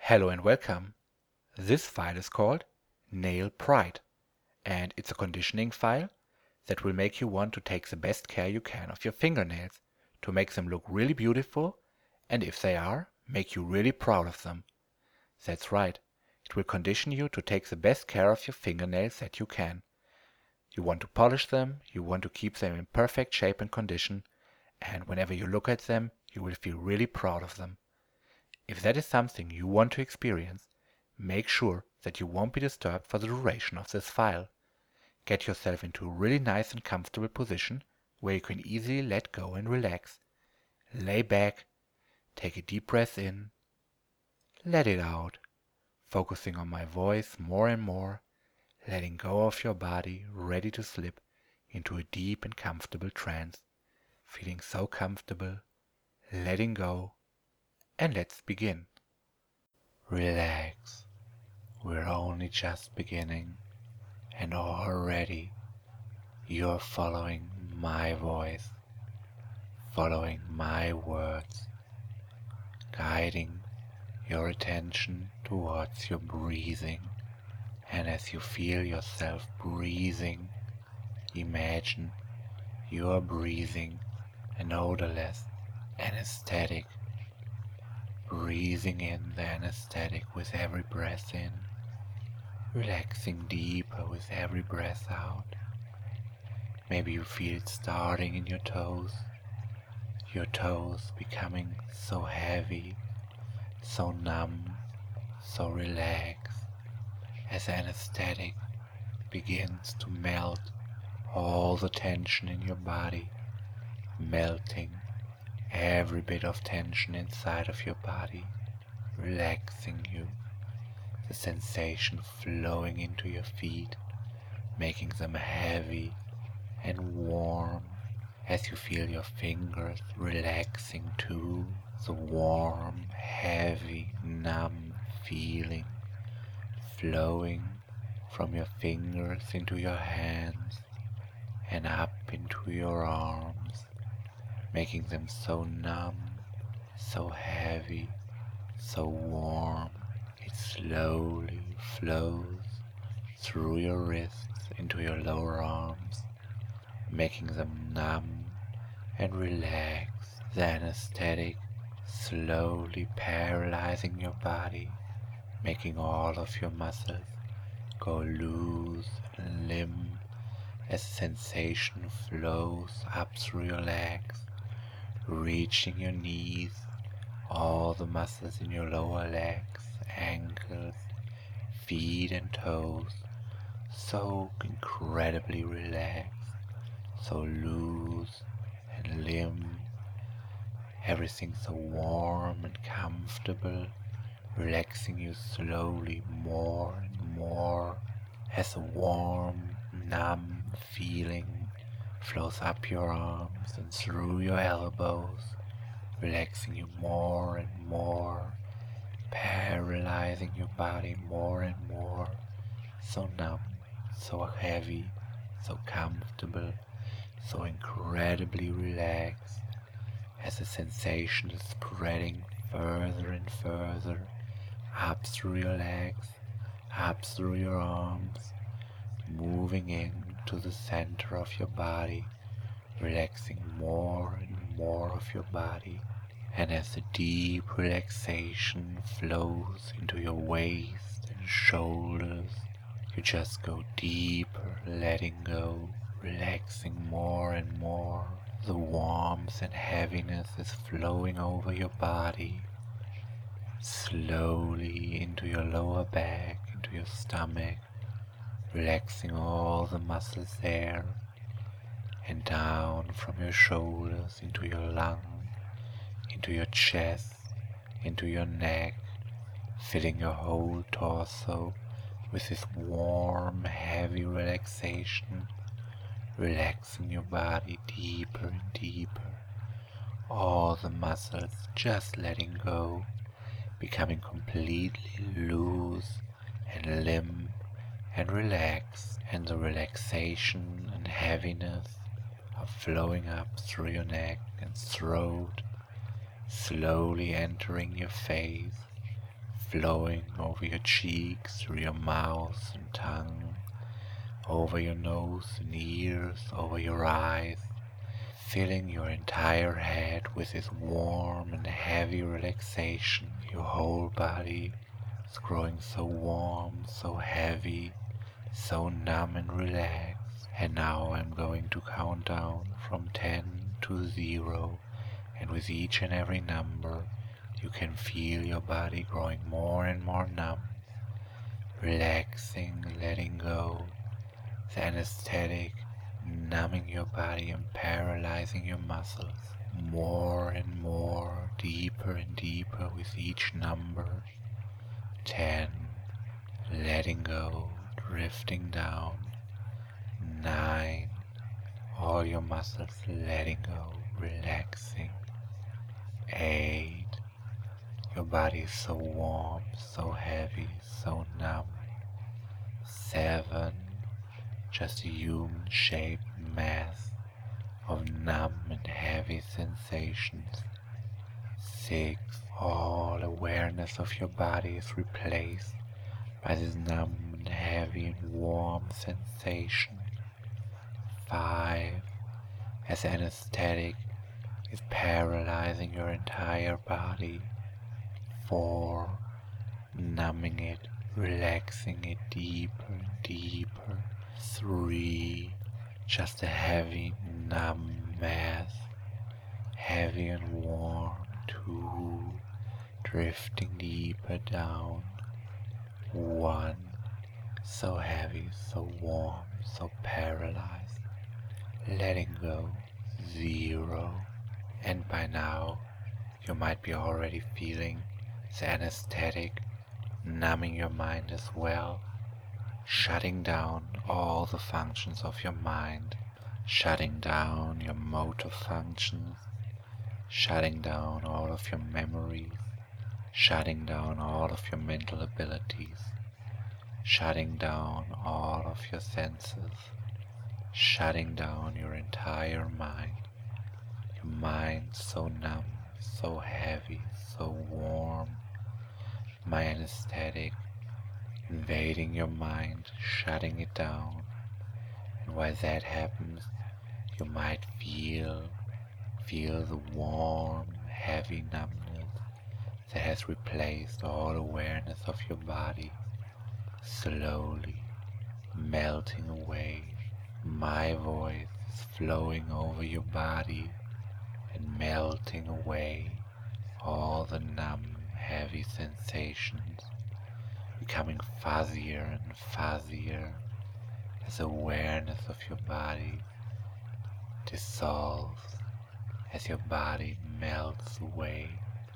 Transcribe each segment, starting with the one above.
Hello and welcome. This file is called Nail Pride, and it's a conditioning file that will make you want to take the best care you can of your fingernails to make them look really beautiful, and if they are, make you really proud of them. That's right, it will condition you to take the best care of your fingernails that you can. You want to polish them, you want to keep them in perfect shape and condition, and whenever you look at them, you will feel really proud of them. If that is something you want to experience, make sure that you won't be disturbed for the duration of this file. Get yourself into a really nice and comfortable position where you can easily let go and relax. Lay back, take a deep breath in, let it out, focusing on my voice more and more, letting go of your body, ready to slip into a deep and comfortable trance, feeling so comfortable, letting go, and let's begin. Relax. We're only just beginning, and already you're following my voice, following my words, guiding your attention towards your breathing. And as you feel yourself breathing, imagine you're breathing an odorless anesthetic, breathing in the anesthetic with every breath in, relaxing deeper with every breath out. Maybe you feel it starting in your toes becoming so heavy, so numb, so relaxed, as anesthetic begins to melt all the tension in your body, melting every bit of tension inside of your body, relaxing you, the sensation flowing into your feet, making them heavy and warm as you feel your fingers relaxing too, the warm, heavy, numb feeling flowing from your fingers into your hands and up into your arms, making them so numb, so heavy, so warm. It slowly flows through your wrists into your lower arms, making them numb and relaxed. The anesthetic slowly paralyzing your body, making all of your muscles go loose and limp as sensation flows up through your legs, reaching your knees, all the muscles in your lower legs, ankles, feet and toes, so incredibly relaxed, so loose and limp, everything so warm and comfortable, relaxing you slowly more and more as a warm, numb feeling flows up your arms and through your elbows, relaxing you more and more, paralyzing your body more and more, so numb, so heavy, so comfortable, so incredibly relaxed, as the sensation is spreading further and further, up through your legs, up through your arms, moving into the center of your body, relaxing more and more of your body. And as the deep relaxation flows into your waist and shoulders, you just go deeper, letting go, relaxing more and more. The warmth and heaviness is flowing over your body, slowly into your lower back, into your stomach, relaxing all the muscles there, and down from your shoulders into your lung, into your chest, into your neck, filling your whole torso with this warm, heavy relaxation, relaxing your body deeper and deeper, all the muscles just letting go, becoming completely loose and limp and relaxed, and the relaxation and heaviness are flowing up through your neck and throat, slowly entering your face, flowing over your cheeks, through your mouth and tongue, over your nose and ears, over your eyes, filling your entire head with this warm and heavy relaxation. Your whole body is growing so warm, so heavy, so numb and relaxed. And now I'm going to count down from 10 to 0, and with each and every number you can feel your body growing more and more numb, relaxing, letting go, the anesthetic numbing your body and paralyzing your muscles. More and more, deeper and deeper with each number. 10, letting go, drifting down. 9, all your muscles letting go, relaxing. 8, your body is so warm, so heavy, so numb. 7, just a human-shaped mass of numb and heavy sensations. 6, all awareness of your body is replaced by this numb and heavy and warm sensation. 5, as anesthetic is paralyzing your entire body. 4, numbing it, relaxing it deeper and deeper. 3, just a heavy, numb mass, heavy and warm. 2, drifting deeper down. 1, so heavy, so warm, so paralyzed, letting go. 0, and by now you might be already feeling the anesthetic numbing your mind as well, shutting down all the functions of your mind, shutting down your motor functions, shutting down all of your memories, shutting down all of your mental abilities, shutting down all of your senses, shutting down your entire mind. Your mind so numb, so heavy, so warm. My anesthetic invading your mind, shutting it down. And while that happens, you might feel the warm, heavy numbness that has replaced all awareness of your body, slowly melting away. My voice is flowing over your body and melting away all the numb, heavy sensations, becoming fuzzier and fuzzier as awareness of your body dissolves, as your body melts away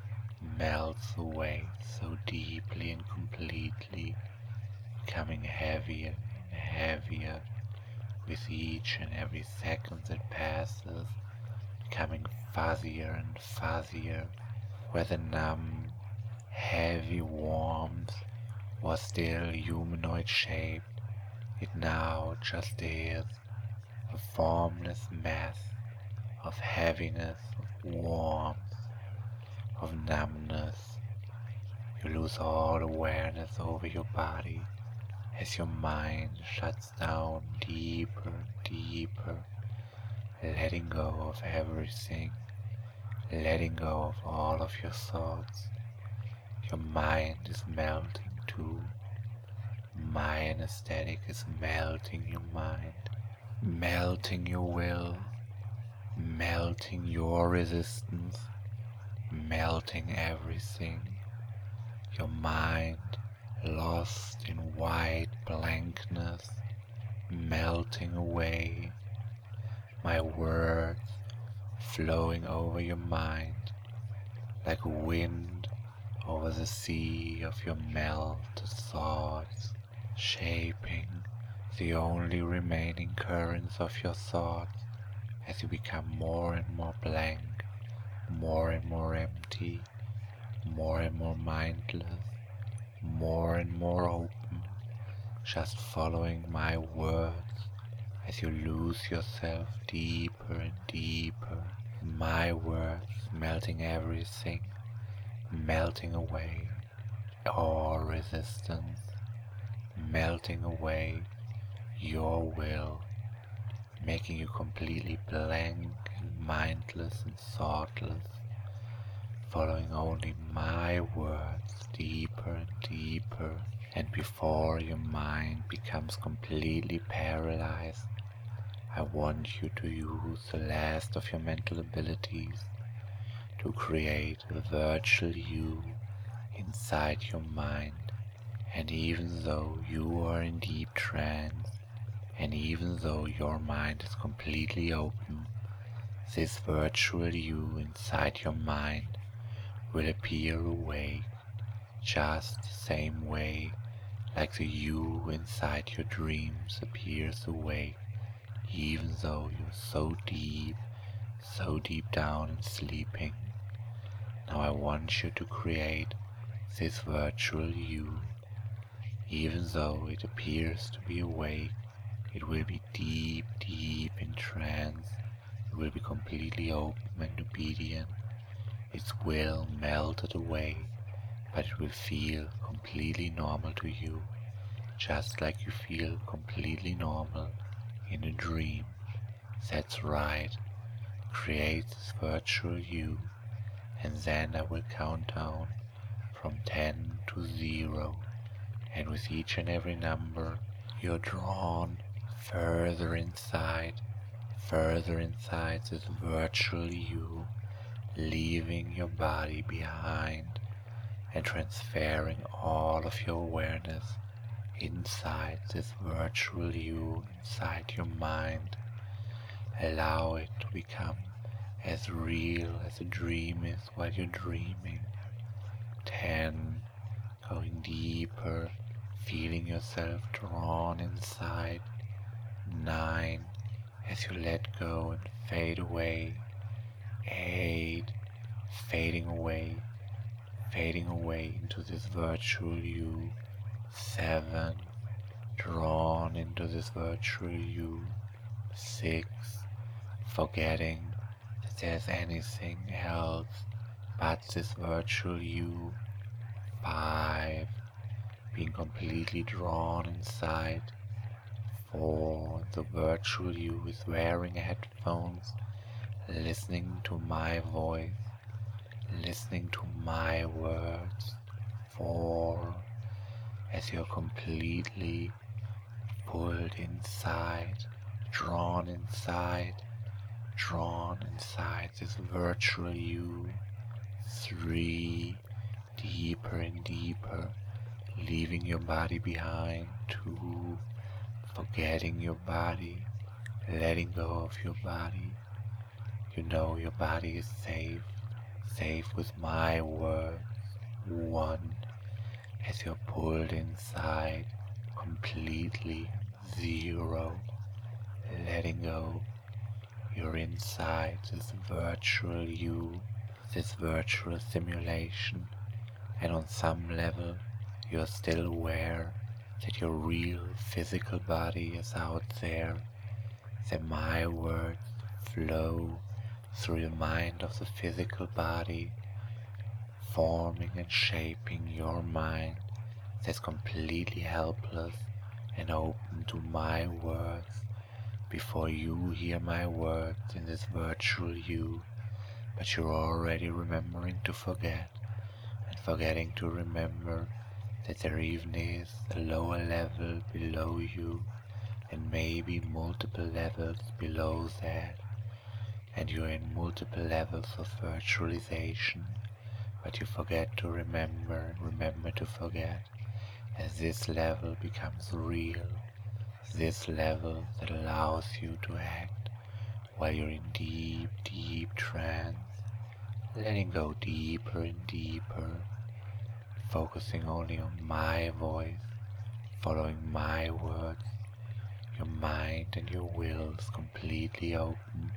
so deeply and completely, becoming heavier and heavier with each and every second that passes, becoming fuzzier and fuzzier, where the numb, heavy warmth was still humanoid shaped. It now just is a formless mass of heaviness, of warmth, of numbness. You lose all awareness over your body as your mind shuts down deeper and deeper, letting go of everything, letting go of all of your thoughts. Your mind is melting too. My anesthetic is melting your mind, melting your will, melting your resistance, melting everything. Your mind lost in white blankness, melting away. My words flowing over your mind like wind over the sea of your melted thoughts, shaping the only remaining currents of your thoughts as you become more and more blank, more and more empty, more and more mindless, more and more open, just following my words as you lose yourself deeper and deeper. My words melting everything, melting away, all resistance, melting away your will, making you completely blank and mindless and thoughtless, following only my words deeper and deeper. And before your mind becomes completely paralyzed, I want you to use the last of your mental abilities to create a virtual you inside your mind. And even though you are in deep trance, and even though your mind is completely open, this virtual you inside your mind will appear awake, just the same way like the you inside your dreams appears awake, even though you're so deep down and sleeping. Now I want you to create this virtual you. Even though it appears to be awake, it will be deep in trance. It will be completely open and obedient. Its will melted away, but it will feel completely normal to you, just like you feel completely normal in a dream. That's right. Create this virtual you, and then I will count down from 10 to 0, and with each and every number you're drawn further inside this virtual you, leaving your body behind and transferring all of your awareness inside this virtual you, inside your mind. Allow it to become as real as a dream is while you're dreaming. 10, going deeper, feeling yourself drawn inside. 9, as you let go and fade away. 8, fading away into this virtual you. 7, drawn into this virtual you. 6, forgetting that there's anything else but this virtual you. 5, being completely drawn inside. 4, the virtual you is wearing headphones, listening to my voice, listening to my words. 4, as you're completely pulled inside, drawn inside this virtual you. 3, deeper and deeper, leaving your body behind. 2, forgetting your body, letting go of your body. You know your body is safe with my words. 1, as you're pulled inside, completely. 0, letting go. You're inside this virtual you, this virtual simulation, and on some level you're still aware that your real physical body is out there, that my words flow through the mind of the physical body, forming and shaping your mind that's completely helpless and open to my words before you hear my words in this virtual you. But you're already remembering to forget, and forgetting to remember that there even is a lower level below you, and maybe multiple levels below that, and you're in multiple levels of virtualization, but you forget to remember to forget, as this level becomes real, this level that allows you to act while you're in deep trance, letting go deeper and deeper, focusing only on my voice, following my words. Your mind and your will is completely open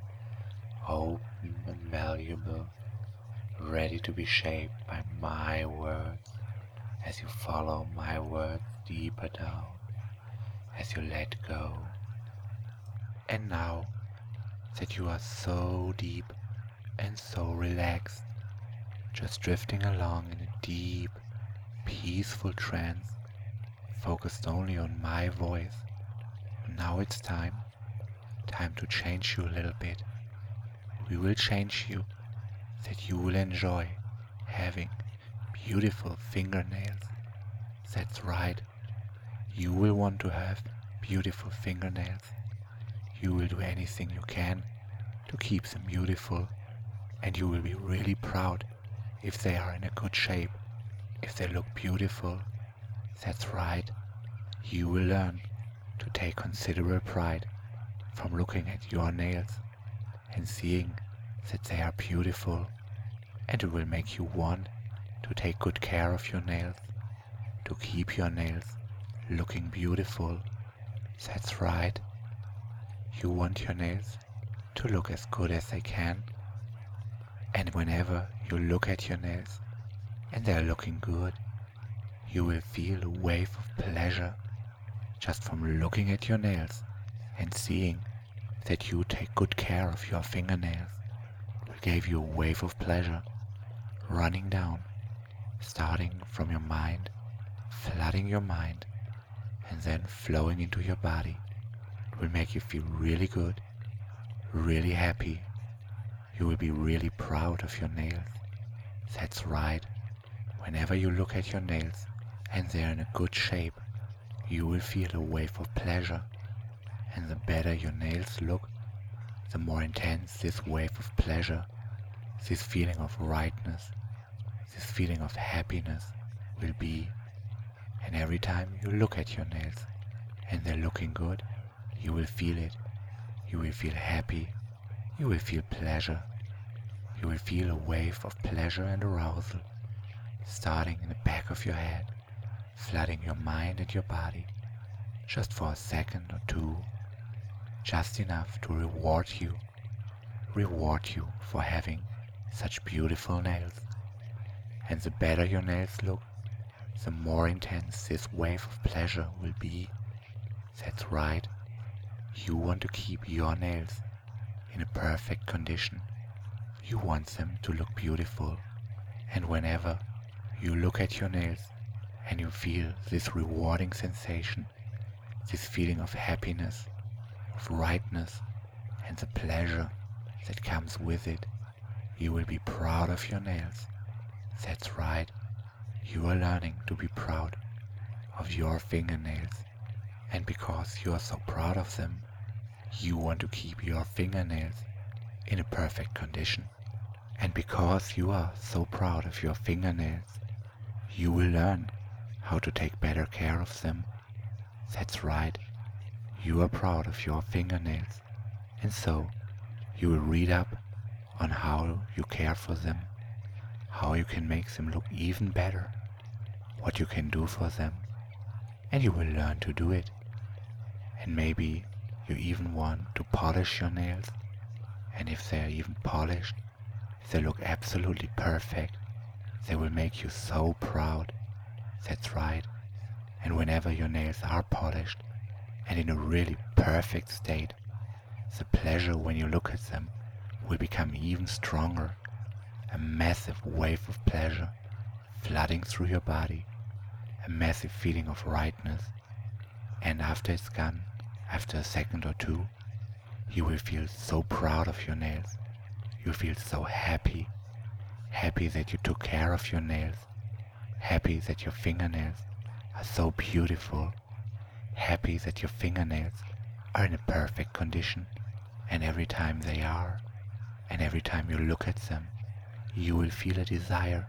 and malleable, ready to be shaped by my words as you follow my words deeper down, as you let go. And now that you are so deep and so relaxed, just drifting along in a deep peaceful trance, focused only on my voice. Now it's time to change you a little bit. We will change you that you will enjoy having beautiful fingernails. That's right, you will want to have beautiful fingernails. You will do anything you can to keep them beautiful, and you will be really proud if they are in a good shape, if they look beautiful. That's right, you will learn to take considerable pride from looking at your nails and seeing that they are beautiful, and it will make you want to take good care of your nails, to keep your nails looking beautiful. That's right, you want your nails to look as good as they can, and whenever you look at your nails and they're looking good, you will feel a wave of pleasure just from looking at your nails and seeing that you take good care of your fingernails. Will give you a wave of pleasure running down, starting from your mind, flooding your mind, and then flowing into your body. It will make you feel really good, really happy. You will be really proud of your nails. That's right. Whenever you look at your nails and they're in a good shape, you will feel a wave of pleasure. And the better your nails look, the more intense this wave of pleasure, this feeling of rightness, this feeling of happiness will be. And every time you look at your nails and they're looking good, you will feel it. You will feel happy. You will feel pleasure. You will feel a wave of pleasure and arousal starting in the back of your head, flooding your mind and your body, just for a second or two, just enough to reward you for having such beautiful nails. And the better your nails look, the more intense this wave of pleasure will be. That's right, you want to keep your nails in a perfect condition. You want them to look beautiful, and whenever you look at your nails and you feel this rewarding sensation, this feeling of happiness, of rightness, and the pleasure that comes with it, you will be proud of your nails. That's right, you are learning to be proud of your fingernails, and because you are so proud of them, you want to keep your fingernails in a perfect condition. And because you are so proud of your fingernails, you will learn how to take better care of them. That's right, you are proud of your fingernails, and so you will read up on how you care for them, how you can make them look even better, what you can do for them, and you will learn to do it. And maybe you even want to polish your nails, and if they are even polished, if they look absolutely perfect, they will make you so proud. That's right, and whenever your nails are polished and in a really perfect state, the pleasure when you look at them will become even stronger, a massive wave of pleasure flooding through your body, a massive feeling of rightness, and after it's gone, after a second or two, you will feel so proud of your nails. You feel so happy, happy that you took care of your nails, happy that your fingernails are so beautiful, happy that your fingernails are in a perfect condition, and every time they are, and every time you look at them, you will feel a desire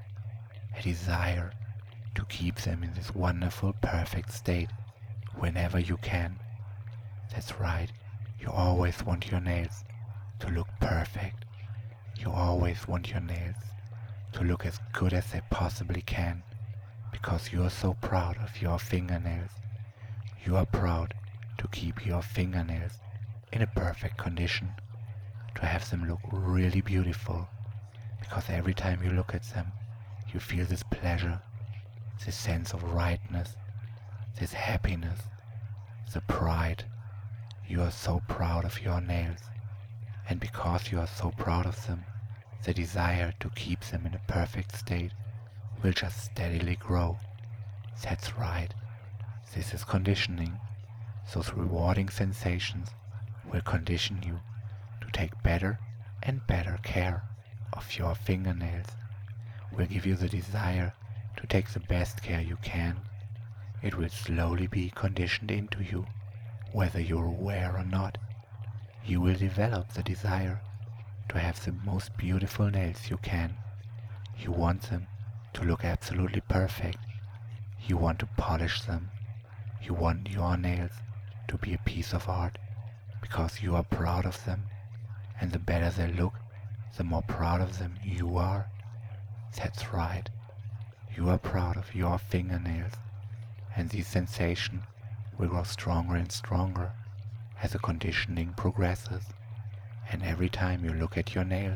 to keep them in this wonderful, perfect state whenever you can. That's right, you always want your nails to look perfect. You always want your nails to look as good as they possibly can, because you are so proud of your fingernails. You are proud to keep your fingernails in a perfect condition, to have them look really beautiful, because every time you look at them, you feel this pleasure, this sense of rightness, this happiness, the pride. You are so proud of your nails, and because you are so proud of them, the desire to keep them in a perfect state will just steadily grow That's right. This is conditioning. Those rewarding sensations will condition you to take better and better care of your fingernails, will give you the desire to take the best care you can. It will slowly be conditioned into you, whether you're aware or not. You will develop the desire to have the most beautiful nails you can. You want them to look absolutely perfect. You want to polish them. You want your nails to be a piece of art because you are proud of them, and the better they look, the more proud of them you are. That's right. You are proud of your fingernails, and this sensation will grow stronger and stronger as the conditioning progresses. And every time you look at your nails,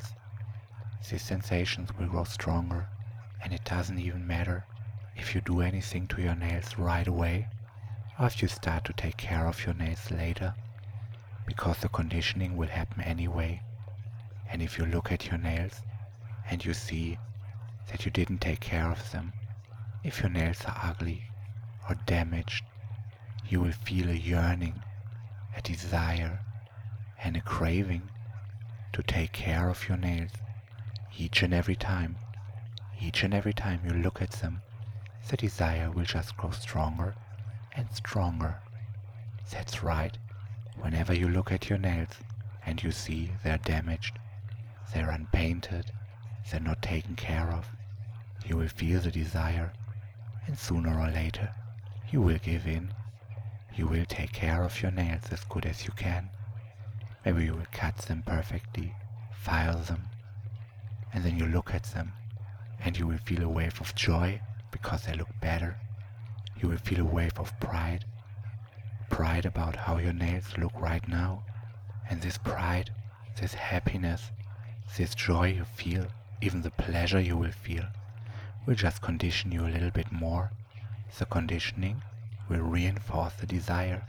these sensations will grow stronger, and it doesn't even matter if you do anything to your nails right away or if you start to take care of your nails later, because the conditioning will happen anyway. And if you look at your nails and you see that you didn't take care of them, if your nails are ugly or damaged, you will feel a yearning, a desire, and a craving to take care of your nails each and every time. Each and every time you look at them, the desire will just grow stronger and stronger. That's right. Whenever you look at your nails and you see they're damaged, they're unpainted, they're not taken care of, you will feel the desire, and sooner or later you will give in. You will take care of your nails as good as you can. Maybe you will cut them perfectly, file them, and then you look at them and you will feel a wave of joy because they look better. You will feel a wave of pride about how your nails look right now. And this pride, this happiness, this joy you feel, even the pleasure you will feel, will just condition you a little bit more. The conditioning will reinforce the desire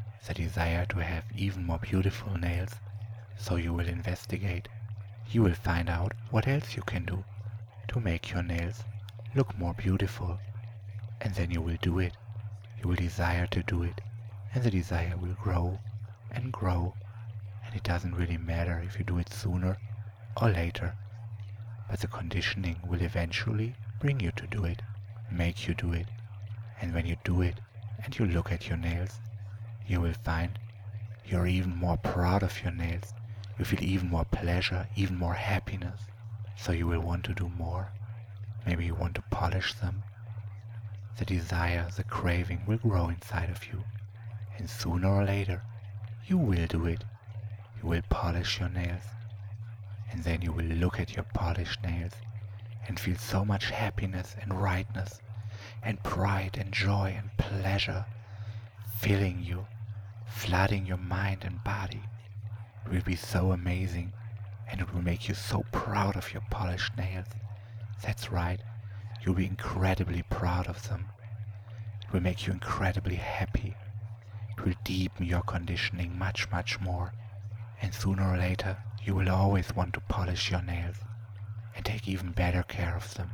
to have even more beautiful nails. So you will investigate. You will find out what else you can do to make your nails look more beautiful. And then you will do it. You will desire to do it. And the desire will grow and grow. And it doesn't really matter if you do it sooner or later. But the conditioning will eventually bring you to do it, make you do it. And when you do it and you look at your nails, you will find you're even more proud of your nails. You feel even more pleasure, even more happiness. So you will want to do more. Maybe you want to polish them. The desire, the craving will grow inside of you. And sooner or later, you will do it. You will polish your nails. And then you will look at your polished nails and feel so much happiness and rightness and pride and joy and pleasure filling you, flooding your mind and body. It will be so amazing, and it will make you so proud of your polished nails. That's right, you'll be incredibly proud of them. It will make you incredibly happy. It will deepen your conditioning much, much more. And sooner or later, you will always want to polish your nails and take even better care of them.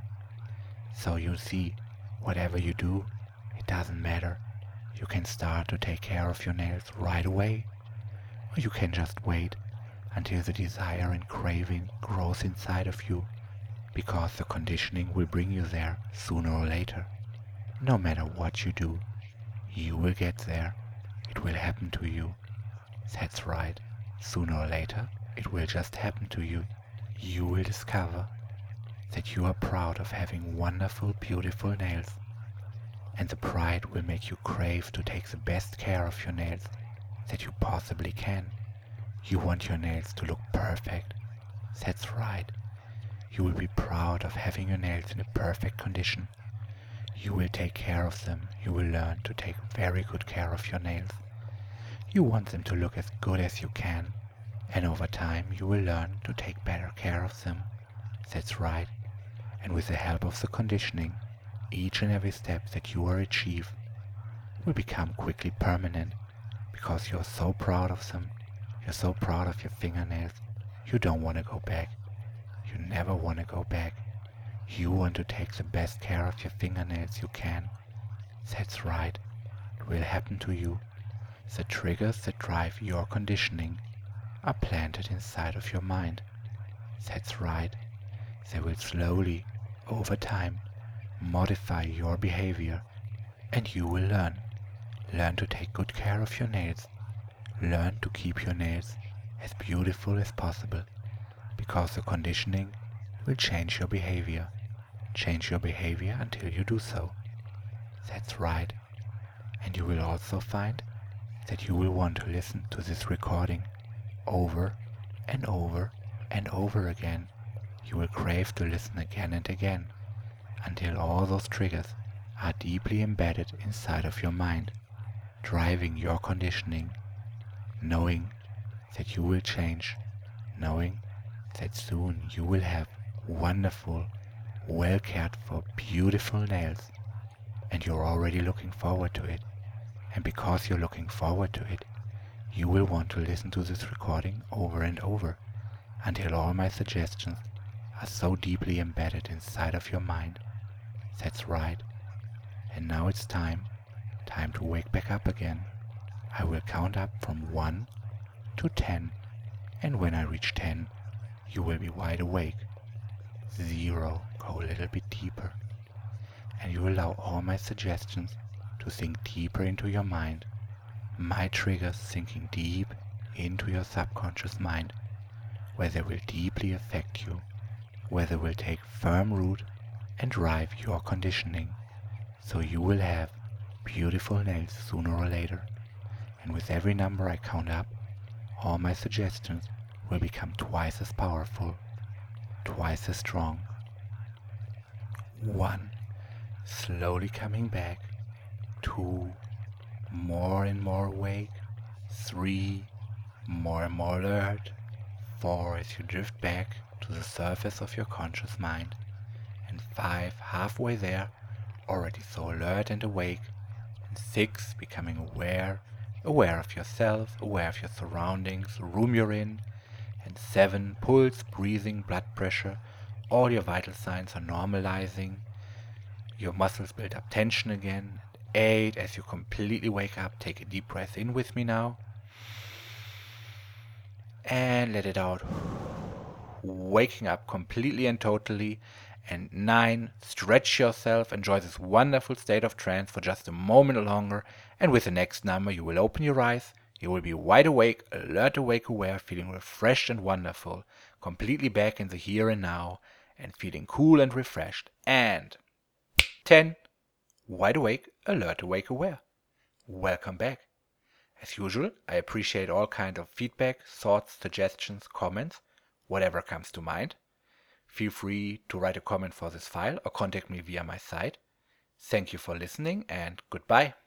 So you'll see, whatever you do, it doesn't matter. You can start to take care of your nails right away, or you can just wait until the desire and craving grows inside of you, because the conditioning will bring you there sooner or later. No matter what you do, you will get there. It will happen to you. That's right. Sooner or later, it will just happen to you. You will discover that you are proud of having wonderful, beautiful nails, and the pride will make you crave to take the best care of your nails that you possibly can. You want your nails to look perfect. That's right. You will be proud of having your nails in a perfect condition. You will take care of them. You will learn to take very good care of your nails. You want them to look as good as you can, and over time you will learn to take better care of them. That's right. And with the help of the conditioning, each and every step that you achieve will become quickly permanent, because you're so proud of them. You're so proud of your fingernails. You don't want to go back. You never want to go back. You want to take the best care of your fingernails you can. That's right. It will happen to you. The triggers that drive your conditioning are planted inside of your mind. That's right. They will slowly, over time, modify your behavior, and you will learn. Learn to take good care of your nails. Learn to keep your nails as beautiful as possible, because the conditioning will change your behavior. Change your behavior until you do so. That's right. And you will also find that you will want to listen to this recording over and over and over again. You will crave to listen again and again until all those triggers are deeply embedded inside of your mind, driving your conditioning, knowing that you will change, knowing that soon you will have wonderful, well cared for, beautiful nails, and you're already looking forward to it. And because you're looking forward to it, you will want to listen to this recording over and over until all my suggestions are so deeply embedded inside of your mind. That's right. And now it's time to wake back up again. I will count up from 1 to 10, and when I reach 10, you will be wide awake. 0, go a little bit deeper, and you allow all my suggestions to sink deeper into your mind, my triggers sinking deep into your subconscious mind, where they will deeply affect you, where they will take firm root and drive your conditioning, so you will have beautiful nails sooner or later. And with every number I count up, all my suggestions will become twice as powerful, twice as strong. 1, slowly coming back. 2, more and more awake. 3, more and more alert. 4, as you drift back to the surface of your conscious mind. And 5, halfway there, already so alert and awake. And 6, becoming aware of yourself, aware of your surroundings, the room you're in. And 7, pulse, breathing, blood pressure, all your vital signs are normalizing. Your muscles build up tension again. 8, as you completely wake up, take a deep breath in with me now. And let it out. Waking up completely and totally. And 9, stretch yourself, enjoy this wonderful state of trance for just a moment longer. And with the next number, you will open your eyes. You will be wide awake, alert, awake, aware, feeling refreshed and wonderful, completely back in the here and now, and feeling cool and refreshed. And 10, wide awake, alert, awake, aware. Welcome back. As usual, I appreciate all kinds of feedback, thoughts, suggestions, comments, whatever comes to mind. Feel free to write a comment for this file or contact me via my site. Thank you for listening and goodbye.